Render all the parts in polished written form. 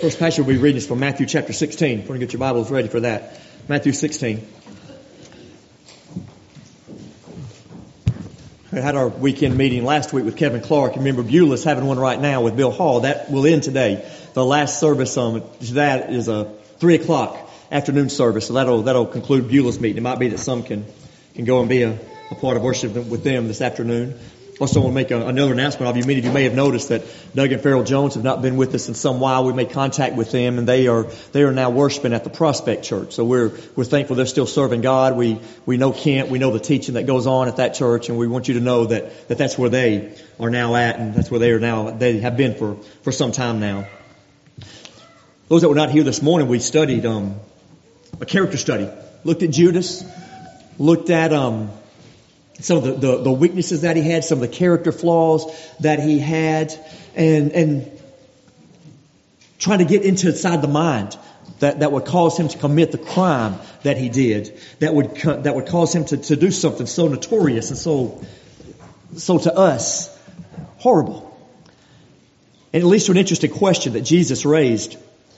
First passage we'll be reading is from Matthew chapter 16. If you want to get your Bibles ready for that. Matthew 16. We had our weekend meeting last week with Kevin Clark. Remember, Beulah's having one right now with Bill Hall. That will end today. The last service on that is a 3 o'clock afternoon service. So that'll conclude Beulah's meeting. It might be that some can go and be a part of worship with them this afternoon. Also want to make another announcement of you. Many of you may have noticed that Doug and Farrell Jones have not been with us in some while. We made contact with them, and they are now worshiping at the Prospect Church. So we're thankful they're still serving God. We know Kent, we know the teaching that goes on at that church, and we want you to know that that's where they are now at, and that's where they are now. They have been for some time now. Those that were not here this morning, we studied a character study. Looked at Judas. Looked at some of the weaknesses that he had, some of the character flaws that he had, and trying to get inside the mind that would cause him to commit the crime that he did, that would cause him to do something so notorious and so to us horrible. And it leads to an interesting question that Jesus raised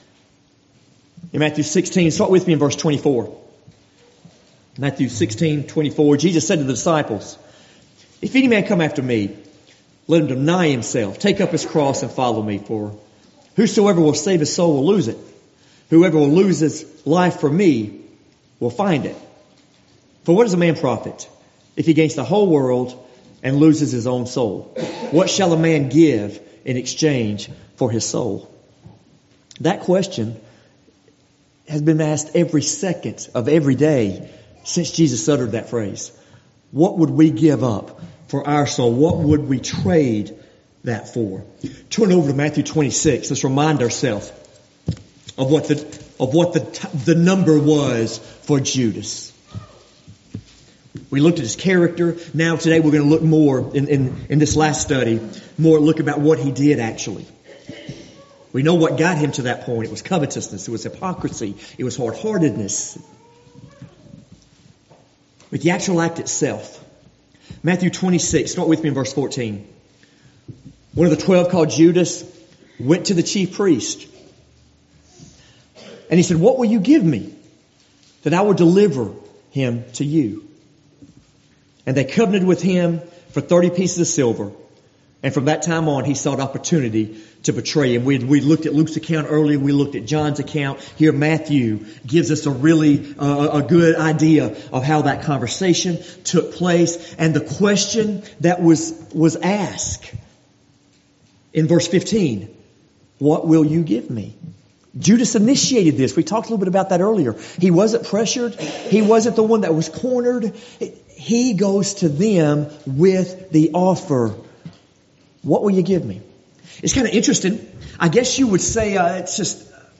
in Matthew 16. Start with me in verse 24. Matthew 16:24, Jesus said to the disciples, "If any man come after me, let him deny himself, take up his cross and follow me. For whosoever will save his soul will lose it. Whoever will lose his life for me will find it. For what is a man profit if he gains the whole world and loses his own soul? What shall a man give in exchange for his soul?" That question has been asked every second of every day since Jesus uttered that phrase. What would we give up for our soul? What would we trade that for? Turn over to Matthew 26. Let's remind ourselves of what the number was for Judas. We looked at his character. Now today we're going to look more in this last study, look about what he did actually. We know what got him to that point. It was covetousness. It was hypocrisy. It was hard-heartedness. But the actual act itself. Matthew 26, start with me in verse 14. One of the 12 called Judas went to the chief priest. And he said, "What will you give me that I will deliver him to you?" And they covenanted with him for 30 pieces of silver. And from that time on, he sought opportunity to betray him. We looked at Luke's account earlier. We looked at John's account. Here, Matthew gives us a really a good idea of how that conversation took place and the question that was asked in verse 15. What will you give me? Judas initiated this. We talked a little bit about that earlier. He wasn't pressured. He wasn't the one that was cornered. He goes to them with the offer. What will you give me? It's kind of interesting. I guess you would say it's just,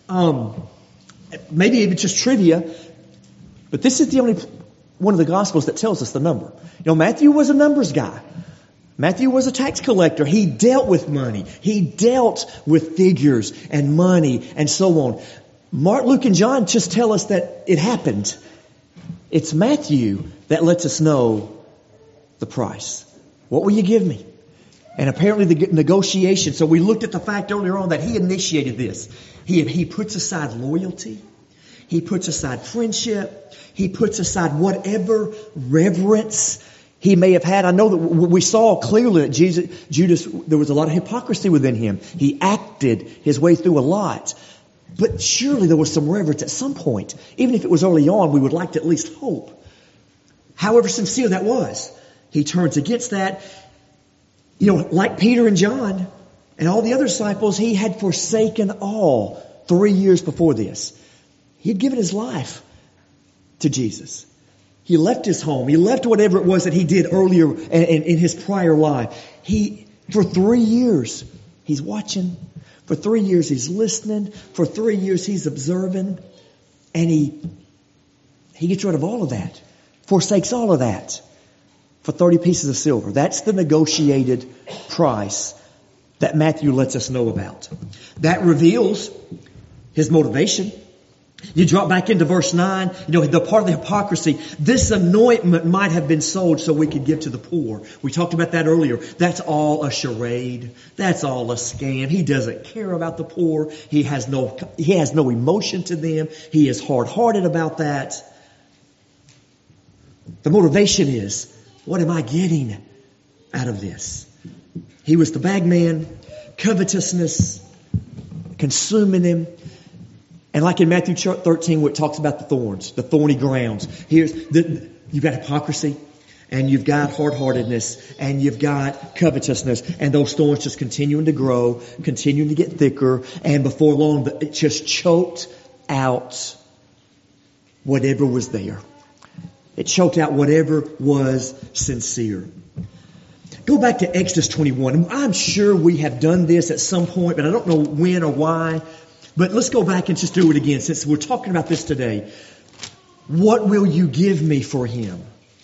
maybe even just trivia, but this is the only one of the Gospels that tells us the number. You know, Matthew was a numbers guy. Matthew was a tax collector. He dealt with money. He dealt with figures and money and so on. Mark, Luke, and John just tell us that it happened. It's Matthew that lets us know the price. What will you give me? And apparently the negotiation. So we looked at the fact earlier on that he initiated this. He puts aside loyalty. He puts aside friendship. He puts aside whatever reverence he may have had. I know that we saw clearly that Judas, there was a lot of hypocrisy within him. He acted his way through a lot. But surely there was some reverence at some point. Even if it was early on, we would like to at least hope. However sincere that was, he turns against that. You know, like Peter and John and all the other disciples, he had forsaken all 3 years before this. He had given his life to Jesus. He left his home. He left whatever it was that he did earlier in his prior life. For 3 years, he's watching. For 3 years, he's listening. For 3 years, he's observing. And he gets rid of all of that. Forsakes all of that. For 30 pieces of silver. That's the negotiated price that Matthew lets us know about. That reveals his motivation. You drop back into verse 9, the part of the hypocrisy. This anointment might have been sold so we could give to the poor. We talked about that earlier. That's all a charade. That's all a scam. He doesn't care about the poor. He has no emotion to them. He is hard-hearted about that. The motivation is, what am I getting out of this? He was the bagman, covetousness, consuming him. And like in Matthew 13, where it talks about the thorns, the thorny grounds. You've got hypocrisy, and you've got hard-heartedness, and you've got covetousness, and those thorns just continuing to grow, continuing to get thicker, and before long, it just choked out whatever was there. It choked out whatever was sincere. Go back to Exodus 21. I'm sure we have done this at some point, but I don't know when or why. But let's go back and just do it again since we're talking about this today. What will you give me for him?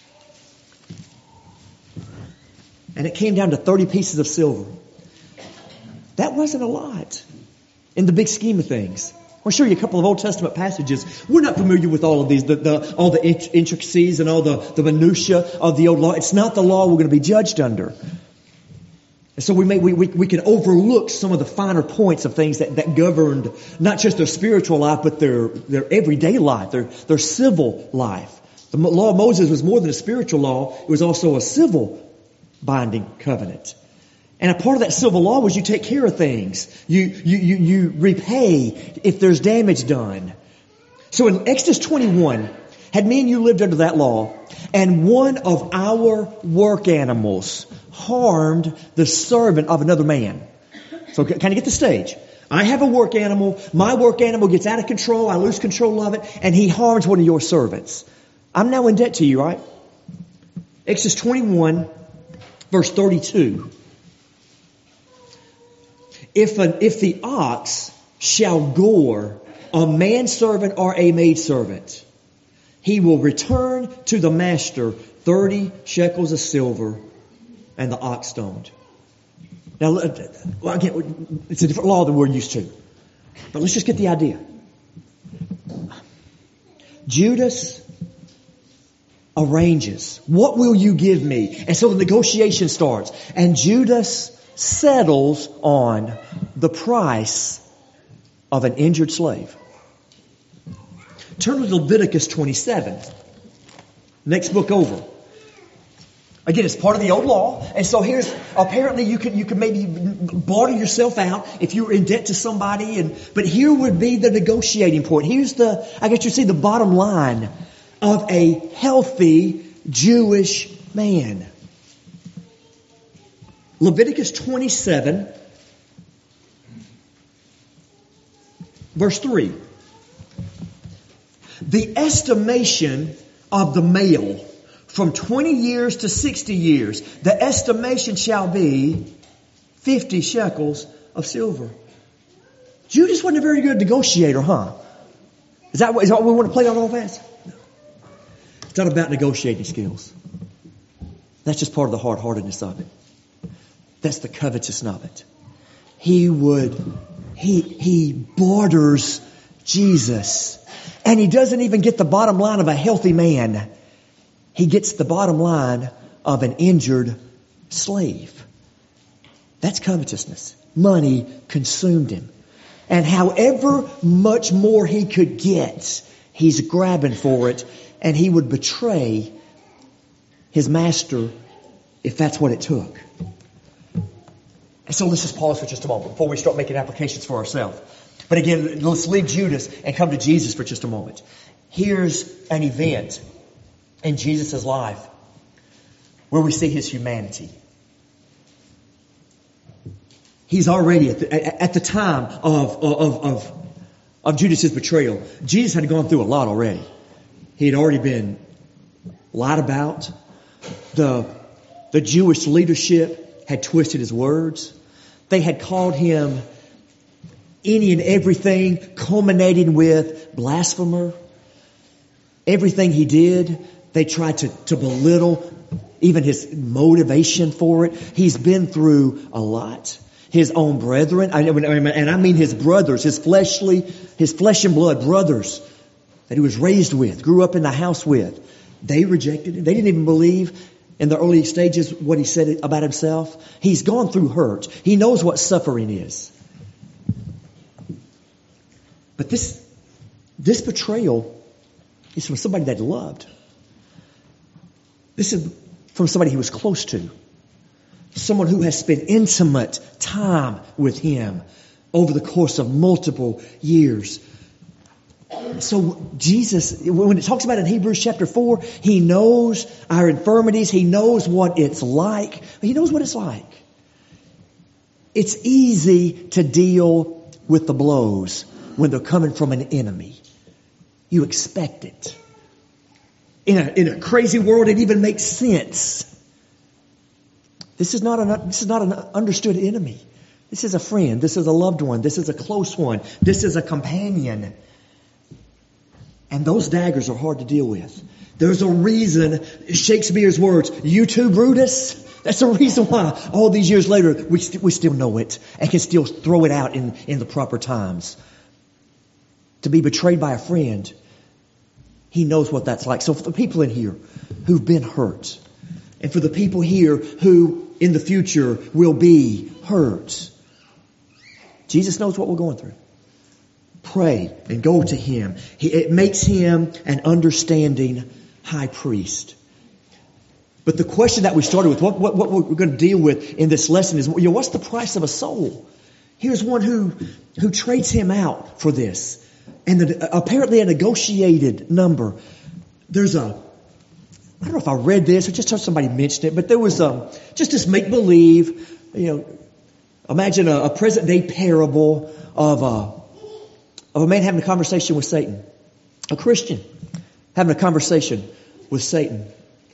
And it came down to 30 pieces of silver. That wasn't a lot in the big scheme of things. I'll show you a couple of Old Testament passages. We're not familiar with all of these, all the intricacies and all the minutiae of the old law. It's not the law we're going to be judged under. And so we can overlook some of the finer points of things that governed not just their spiritual life, but their everyday life, their civil life. The law of Moses was more than a spiritual law. It was also a civil binding covenant. And a part of that civil law was you take care of things. You repay if there's damage done. So in Exodus 21, had me and you lived under that law, and one of our work animals harmed the servant of another man. So kind of get the stage. I have a work animal. My work animal gets out of control. I lose control of it, and he harms one of your servants. I'm now in debt to you, right? Exodus 21, verse 32. If the ox shall gore a manservant or a maidservant, he will return to the master 30 shekels of silver and the ox stoned. Now, again, it's a different law than we're used to. But let's just get the idea. Judas arranges, what will you give me? And so the negotiation starts. And Judas settles on the price of an injured slave. Turn to Leviticus 27. Next book over. Again, it's part of the old law. And so apparently you could maybe barter yourself out if you were in debt to somebody. But here would be the negotiating point. Here's the bottom line of a healthy Jewish man. Leviticus 27, verse 3. The estimation of the male from 20 years to 60 years, the estimation shall be 50 shekels of silver. Judas wasn't a very good negotiator, huh? Is that what we want to play on all fast? No. It's not about negotiating skills. That's just part of the hard-heartedness of it. That's the covetousness of it. He barters Jesus. And he doesn't even get the bottom line of a healthy man. He gets the bottom line of an injured slave. That's covetousness. Money consumed him. And however much more he could get, he's grabbing for it. And he would betray his master if that's what it took. And so let's just pause for just a moment before we start making applications for ourselves. But again, let's leave Judas and come to Jesus for just a moment. Here's an event in Jesus' life where we see his humanity. He's already at the time of Judas' betrayal. Jesus had gone through a lot already. He had already been lied about. The Jewish leadership had twisted his words. They had called him any and everything, culminating with blasphemer. Everything he did, they tried to belittle even his motivation for it. He's been through a lot. his own brethren, and I mean his brothers, his flesh and blood brothers that he was raised with, grew up in the house with, they rejected him. They didn't even believe in the early stages what he said about himself. He's gone through hurt. He knows what suffering is. But this betrayal is from somebody that he loved. This is from somebody he was close to. Someone who has spent intimate time with him over the course of multiple years. So Jesus, when it talks about in Hebrews chapter 4, he knows our infirmities. He knows what it's like. He knows what it's like. It's easy to deal with the blows when they're coming from an enemy. You expect it. In a crazy world, it even makes sense. This is not an understood enemy. This is a friend. This is a loved one. This is a close one. This is a companion. And those daggers are hard to deal with. There's a reason, Shakespeare's words, "You too, Brutus." That's the reason why all these years later we still know it and can still throw it out in the proper times. To be betrayed by a friend, he knows what that's like. So for the people in here who've been hurt, and for the people here who in the future will be hurt, Jesus knows what we're going through. Pray and go to him. It makes him an understanding high priest. But the question that we started with, what we're going to deal with in this lesson is, what's the price of a soul? Here's one who trades him out for this. And apparently a negotiated number. There's I don't know if I read this or just heard somebody mention it, but there was just this make-believe, imagine a present-day parable of a man having a conversation with Satan. A Christian having a conversation with Satan.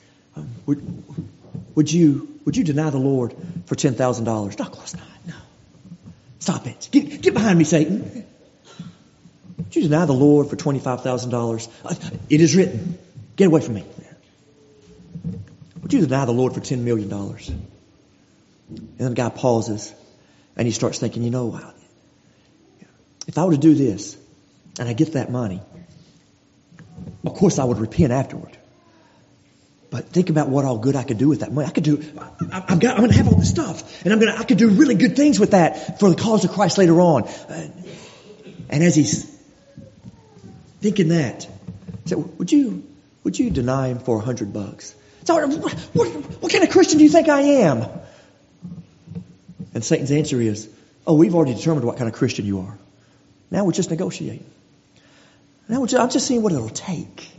Would you deny the Lord for $10,000? No, of course not. No. Stop it. Get behind me, Satan. Would you deny the Lord for $25,000? It is written. Get away from me. Would you deny the Lord for $10 million? And then the guy pauses and he starts thinking, if I were to do this and I get that money, of course I would repent afterward. But think about what all good I could do with that money. I'm going to have all this stuff, and I could do really good things with that for the cause of Christ later on. And as he's thinking that, he said, would you deny him for $100? So what kind of Christian do you think I am? And Satan's answer is, we've already determined what kind of Christian you are. Now we're just negotiating. I'm just seeing what it'll take.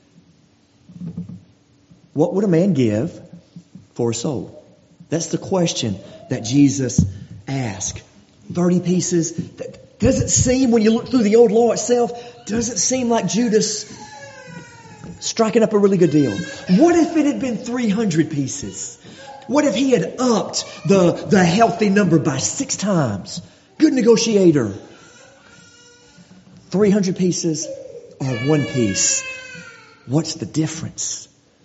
What would a man give for a soul? That's the question that Jesus asked. 30 pieces. Does it seem, when you look through the old law itself, does it seem like Judas striking up a really good deal? What if it had been 300 pieces? What if he had upped the healthy number by 6 times? Good negotiator. 300 pieces or 1 piece? What's the difference?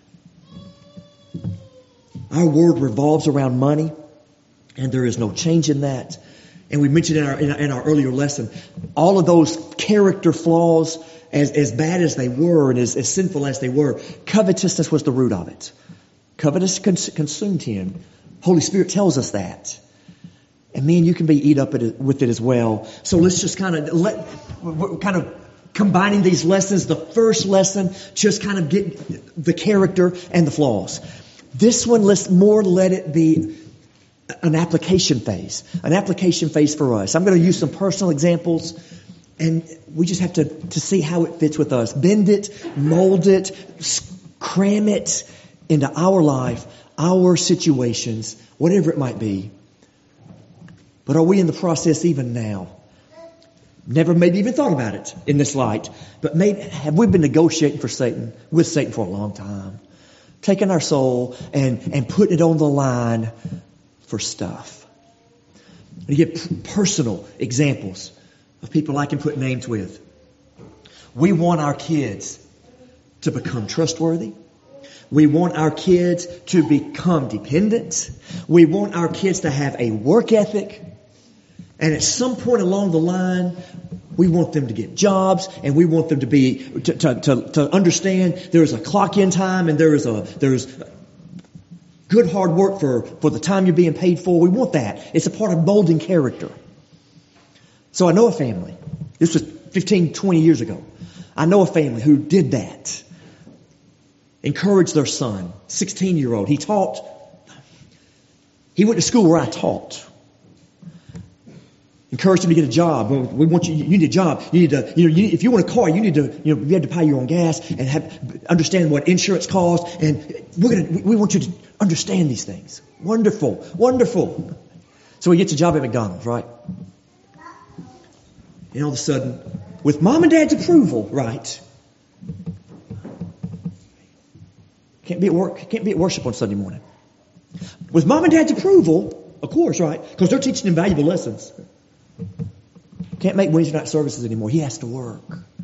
Our world revolves around money, and there is no change in that. And we mentioned in our earlier lesson, all of those character flaws, as bad as they were and as sinful as they were, covetousness was the root of it. Covetous consumed him. Holy Spirit tells us that. And me and you can be eat up with it as well. So let's just we're kind of combining these lessons. The first lesson, just kind of get the character and the flaws. This one, let it be an application phase. An application phase for us. I'm going to use some personal examples, and we just have to see how it fits with us. Bend it, mold it, cram it into our life, our situations, whatever it might be. But are we in the process even now? Never maybe even thought about it in this light. But have we been negotiating with Satan for a long time? Taking our soul and putting it on the line for stuff. And you get personal examples of people I can put names with. We want our kids to become trustworthy. We want our kids to become dependent. We want our kids to have a work ethic. And at some point along the line, we want them to get jobs, and we want them to understand there's a clock in time, and there's good hard work for the time you're being paid for. We want that. It's a part of molding character. So I know a family. This was 15, 20 years ago. I know a family who did that. Encouraged their son, 16-year-old. He went to school where I taught. Encouraged him to get a job. We want you need a job. You need to, if you want a car, you need to, you have to pay your own gas and understand what insurance costs. And we want you to understand these things. Wonderful, wonderful. So he gets a job at McDonald's, right? And all of a sudden, with mom and dad's approval, right? Can't be at work. Can't be at worship on Sunday morning. With mom and dad's approval, of course, right? Because they're teaching him valuable lessons. Can't make Wednesday night services anymore. He has to work.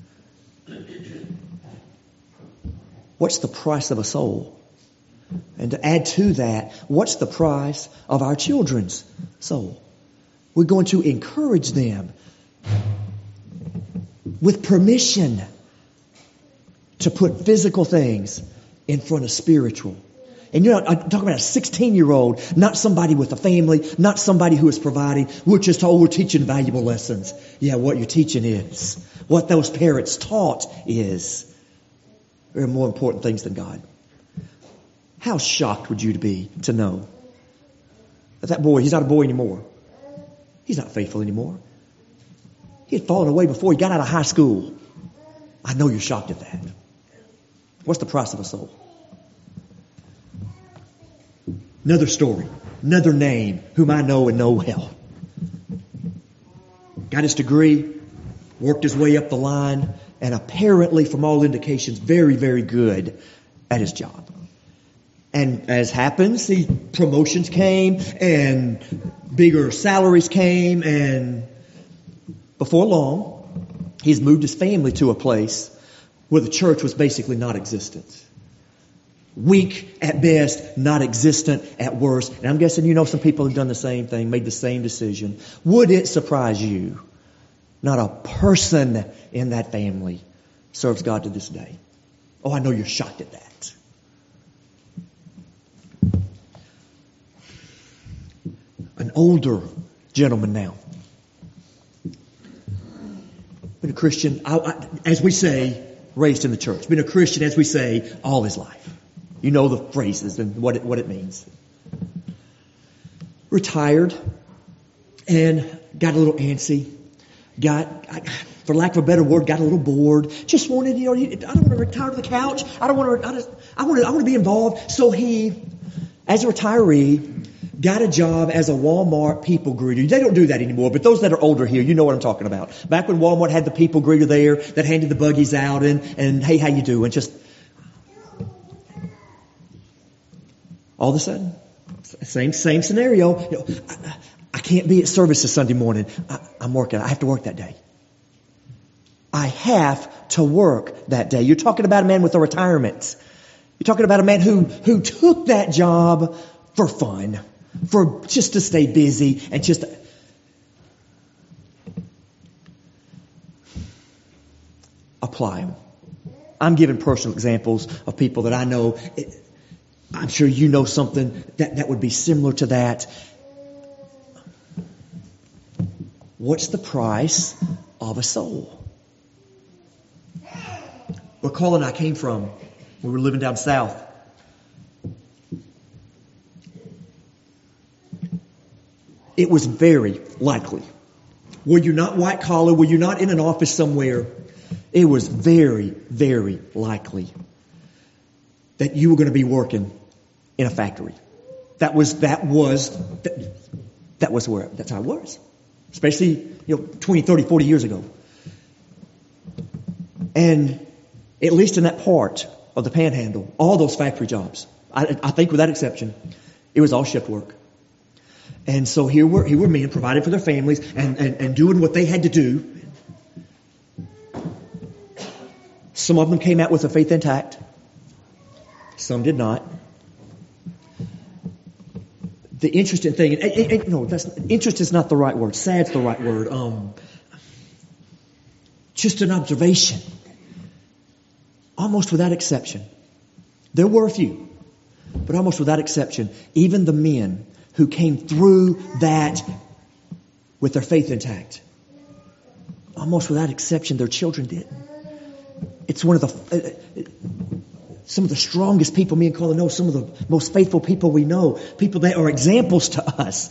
What's the price of a soul? And to add to that, what's the price of our children's soul? We're going to encourage them with permission to put physical things in front of spiritual. And I'm talking about a 16-year-old, not somebody with a family, not somebody who is providing. We're just told we're teaching valuable lessons. Yeah, what you're teaching is. What those parents taught is. There are more important things than God. How shocked would you be to know that boy, he's not a boy anymore. He's not faithful anymore. He had fallen away before he got out of high school. I know you're shocked at that. What's the price of a soul? Another story, another name, whom I know and know well. Got his degree, worked his way up the line, and apparently, from all indications, very, very good at his job. And as happens, the promotions came, and bigger salaries came, and before long, he's moved his family to a place where the church was basically not existent. Weak at best, not existent at worst. And I'm guessing some people have done the same thing, made the same decision. Would it surprise you? Not a person in that family serves God to this day. Oh, I know you're shocked at that. An older gentleman now. Been a Christian, as we say, raised in the church. Been a Christian, as we say, all his life. You know the phrases and what it means. Retired and got a little antsy. For lack of a better word, got a little bored. Just wanted, I don't want to retire to the couch. I want to be involved. So he, as a retiree, got a job as a Walmart people greeter. They don't do that anymore, but those that are older here, you know what I'm talking about. Back when Walmart had the people greeter there that handed the buggies out and hey, how you doing? Just all of a sudden, same scenario. I can't be at services Sunday morning. I'm working. I have to work that day. I have to work that day. You're talking about a man with a retirement. You're talking about a man who took that job for fun, for just to stay busy and just. Apply them. I'm giving personal examples of people that I know. I'm sure you know something that would be similar to that. What's the price of a soul? Where Carl and I came from, we were living down south. It was very likely. Were you not white collar, were you not in an office somewhere, it was very, very likely that you were going to be working in a factory. That's how it was. Especially, 20, 30, 40 years ago. And at least in that part of the Panhandle, all those factory jobs, I think with that exception, it was all shift work. And so here were men providing for their families and doing what they had to do. Some of them came out with their faith intact. Some did not. the interesting thing, no, interest is not the right word. Sad's the right word. Just an observation. Almost without exception. There were a few, but almost without exception, even the men who came through that with their faith intact, almost without exception, their children didn't. It's one of the some of the strongest people me and Carla know, some of the most faithful people we know, people that are examples to us.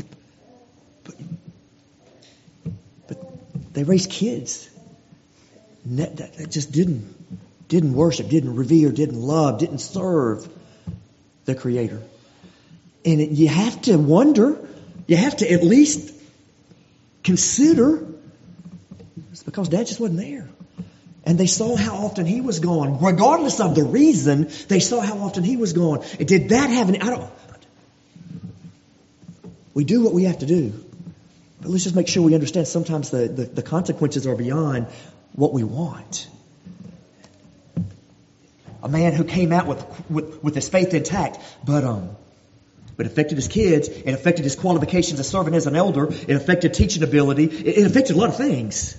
But they raised kids that just didn't worship, didn't revere, didn't love, didn't serve the Creator. And you have to wonder, you have to at least consider, it's because Dad just wasn't there. And they saw how often he was gone. Regardless of the reason, they saw how often he was gone. And did that have any... We do what we have to do. But let's just make sure we understand sometimes the consequences are beyond what we want. A man who came out with his faith intact, but it affected his kids. It affected his qualifications as serving as an elder. It affected teaching ability. It affected a lot of things.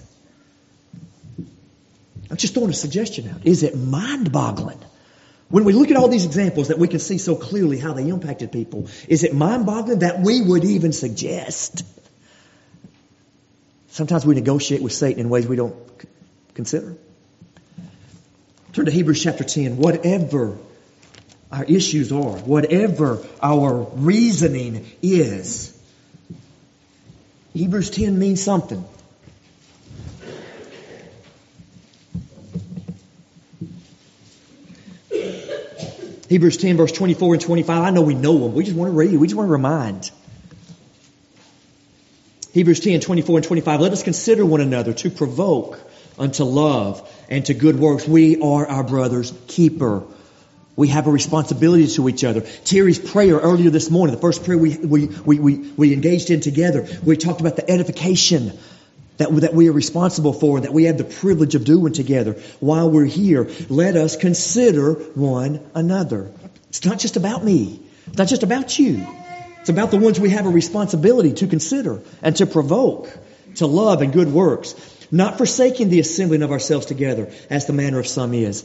I'm just throwing a suggestion out. Is it mind-boggling? When we look at all these examples that we can see so clearly how they impacted people, is it mind-boggling that we would even suggest? Sometimes we negotiate with Satan in ways we don't consider. Turn to Hebrews chapter 10. Whatever our issues are, whatever our reasoning is, Hebrews 10 means something. Hebrews 10 verse 24 and 25. I know we know them. We just want to read. We just want to remind. Hebrews 10, 24 and 25. Let us consider one another to provoke unto love and to good works. We are our brother's keeper. We have a responsibility to each other. Terry's prayer earlier this morning, the first prayer we engaged in together, we talked about the edification that we are responsible for, that we have the privilege of doing together while we're here. Let us consider one another. It's not just about me. It's not just about you. It's about the ones we have a responsibility to consider and to provoke to love and good works, not forsaking the assembling of ourselves together as the manner of some is.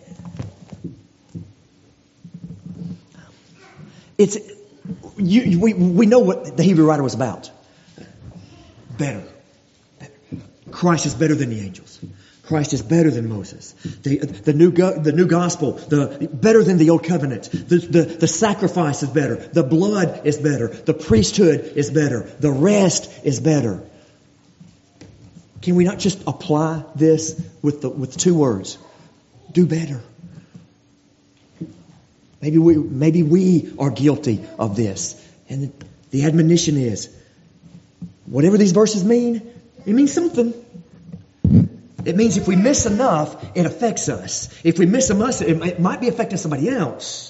We know what the Hebrew writer was about. Better. Christ is better than the angels. Christ is better than Moses. The new gospel, better than the old covenant. The sacrifice is better. The blood is better. The priesthood is better. The rest is better. Can we not just apply this with two words? Do better. Maybe we are guilty of this. And the admonition is, whatever these verses mean, it means something. It means if we miss enough, it affects us. If we miss enough, it might be affecting somebody else.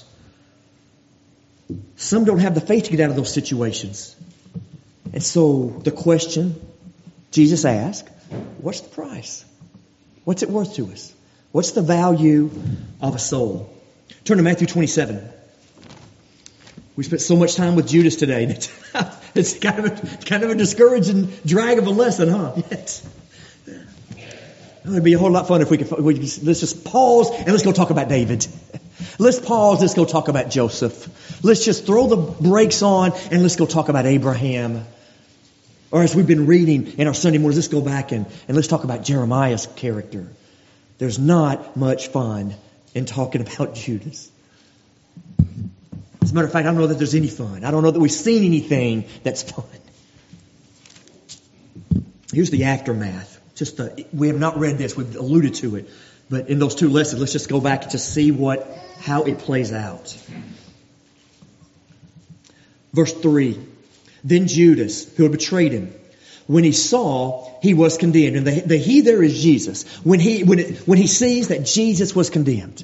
Some don't have the faith to get out of those situations. And so the question Jesus asked, what's the price? What's it worth to us? What's the value of a soul? Turn to Matthew 27. We spent so much time with Judas today. It's kind of a discouraging drag of a lesson, huh? Yes. It'd be a whole lot fun if let's just pause and let's go talk about David. Let's pause, let's go talk about Joseph. Let's just throw the brakes on and let's go talk about Abraham. Or as we've been reading in our Sunday mornings, let's go back and let's talk about Jeremiah's character. There's not much fun in talking about Judas. As a matter of fact, I don't know that there's any fun. I don't know that we've seen anything that's fun. Here's the aftermath. We have not read this. We've alluded to it. But in those two lessons, let's just go back and just see how it plays out. Verse 3. Then Judas, who had betrayed him, when he saw he was condemned, and the he there is Jesus. When he sees that Jesus was condemned,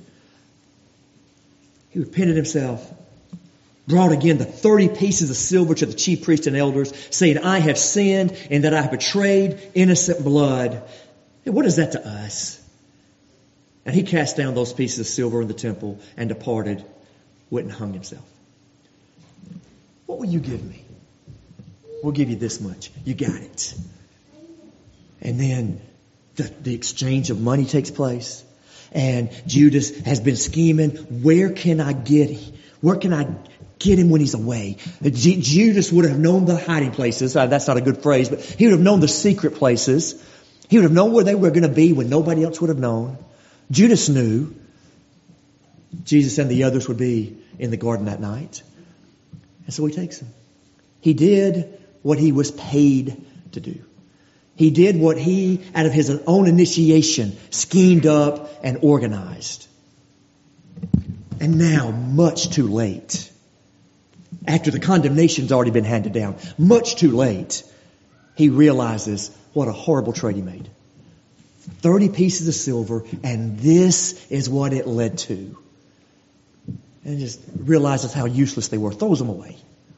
he repented himself, brought again the 30 pieces of silver to the chief priests and elders, saying, I have sinned and that I have betrayed innocent blood. And what is that to us? And he cast down those pieces of silver in the temple and departed, went and hung himself. What will you give me? We'll give you this much. You got it. And then the exchange of money takes place. And Judas has been scheming. Where can I get him? Where can I get him when he's away? Judas would have known the hiding places. That's not a good phrase, but he would have known the secret places. He would have known where they were going to be when nobody else would have known. Judas knew Jesus and the others would be in the garden that night. And so he takes him. He did what he was paid to do. He did what he, out of his own initiation, schemed up and organized. And now, much too late, after the condemnation's already been handed down, much too late, he realizes what a horrible trade he made. 30 pieces of silver, and this is what it led to. And just realizes how useless they were, throws them away.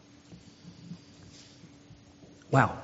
Wow.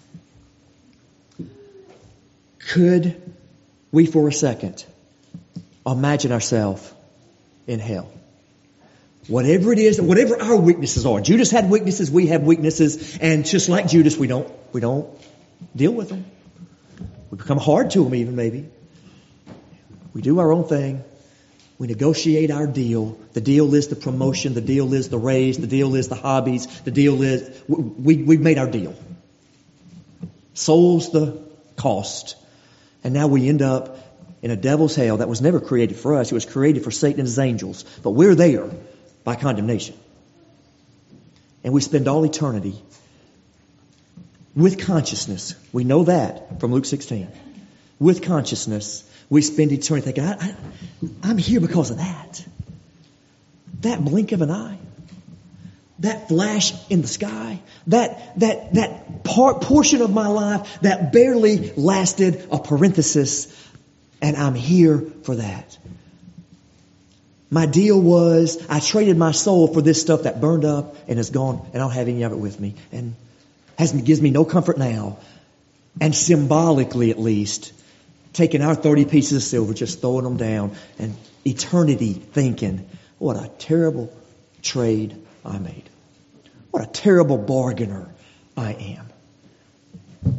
Could we for a second imagine ourselves in hell? Whatever it is, whatever our weaknesses are. Judas had weaknesses, we have weaknesses, and just like Judas, we don't deal with them. We become hard to them even, maybe. We do our own thing. We negotiate our deal. The deal is the promotion. The deal is the raise. The deal is the hobbies. The deal is, we've made our deal. Soul's the cost. And now we end up in a devil's hell that was never created for us. It was created for Satan and his angels. But we're there by condemnation. And we spend all eternity with consciousness. We know that from Luke 16. With consciousness, we spend eternity thinking, I'm here because of that. That blink of an eye. That flash in the sky. That portion of my life that barely lasted a parenthesis. And I'm here for that. My deal was I traded my soul for this stuff that burned up and is gone, and I don't have any of it with me. And gives me no comfort now. And symbolically, at least, taking our 30 pieces of silver, just throwing them down, and eternity thinking, what a terrible trade I made. What a terrible bargainer I am.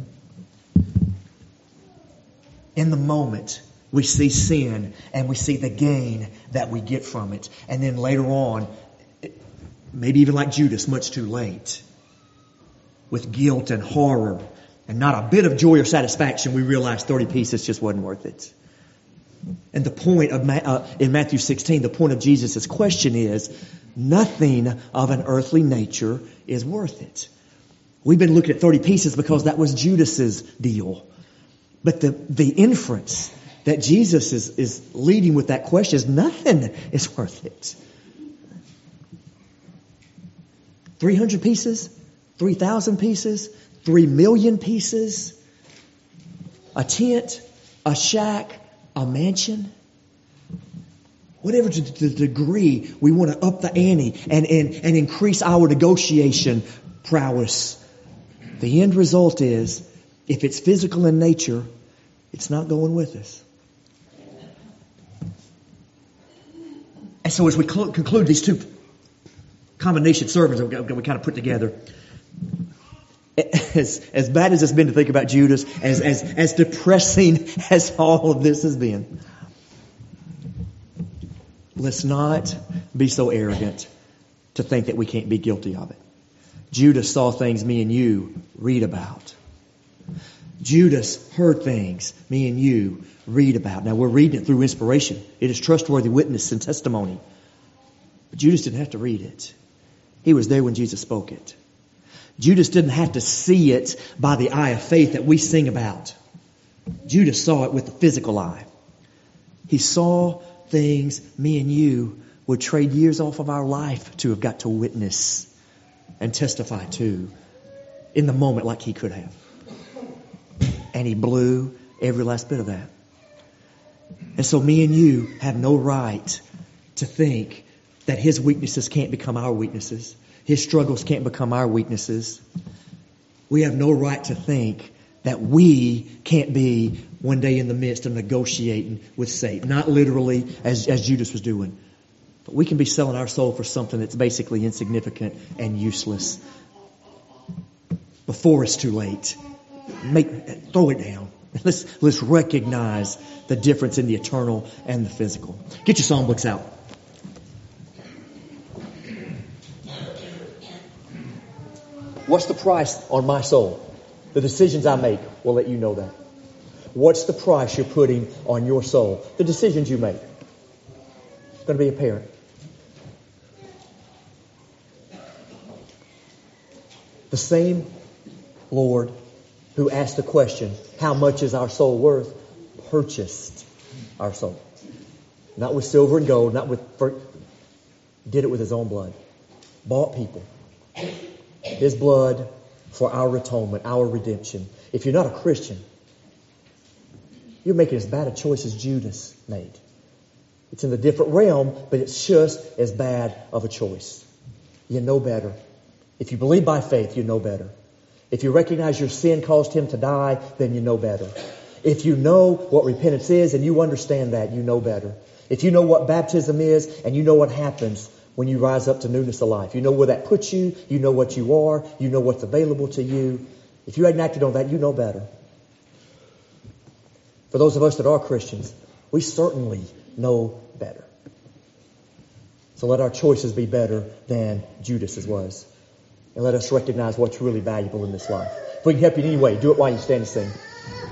In the moment, we see sin and we see the gain that we get from it. And then later on, maybe even like Judas, much too late, with guilt and horror and not a bit of joy or satisfaction, we realize 30 pieces just wasn't worth it. And the point of in Matthew 16, the point of Jesus' question is, nothing of an earthly nature is worth it. We've been looking at 30 pieces because that was Judas's deal. But the inference that Jesus is leading with that question is nothing is worth it. 300 pieces? 3,000 pieces? 3 million pieces? A tent? A shack? A mansion? Whatever to the degree we want to up the ante and increase our negotiation prowess. The end result is, if it's physical in nature, it's not going with us. And so as we conclude these two combination sermons that we kind of put together, as bad as it's been to think about Judas, as depressing as all of this has been, let's not be so arrogant to think that we can't be guilty of it. Judas saw things me and you read about. Judas heard things me and you read about. Now we're reading it through inspiration. It is trustworthy witness and testimony. But Judas didn't have to read it. He was there when Jesus spoke it. Judas didn't have to see it by the eye of faith that we sing about. Judas saw it with the physical eye. He saw things me and you would trade years off of our life to have got to witness and testify to in the moment like he could have. And he blew every last bit of that. And so me and you have no right to think that his weaknesses can't become our weaknesses. His struggles can't become our weaknesses. We have no right to think that we can't be one day in the midst of negotiating with Satan. Not literally as Judas was doing, But we can be selling our soul for something that's basically insignificant and useless before it's too late. Throw it down. Let's recognize the difference in the eternal and the physical. Get your songbooks out. What's the price on my soul? The decisions I make will let you know that. What's the price you're putting on your soul? The decisions you make. It's going to be apparent. The same Lord who asked the question, how much is our soul worth, purchased our soul. Not with silver and gold, did it with his own blood. Bought people. His blood for our atonement, our redemption. If you're not a Christian, you're making as bad a choice as Judas made. It's in a different realm, but it's just as bad of a choice. You know better. If you believe by faith, you know better. If you recognize your sin caused him to die, then you know better. If you know what repentance is and you understand that, you know better. If you know what baptism is and you know what happens when you rise up to newness of life, you know where that puts you, you know what you are, you know what's available to you. If you hadn't acted on that, you know better. For those of us that are Christians, we certainly know better. So let our choices be better than Judas's was. And let us recognize what's really valuable in this life. If we can help you in any way, do it while you stand and sing.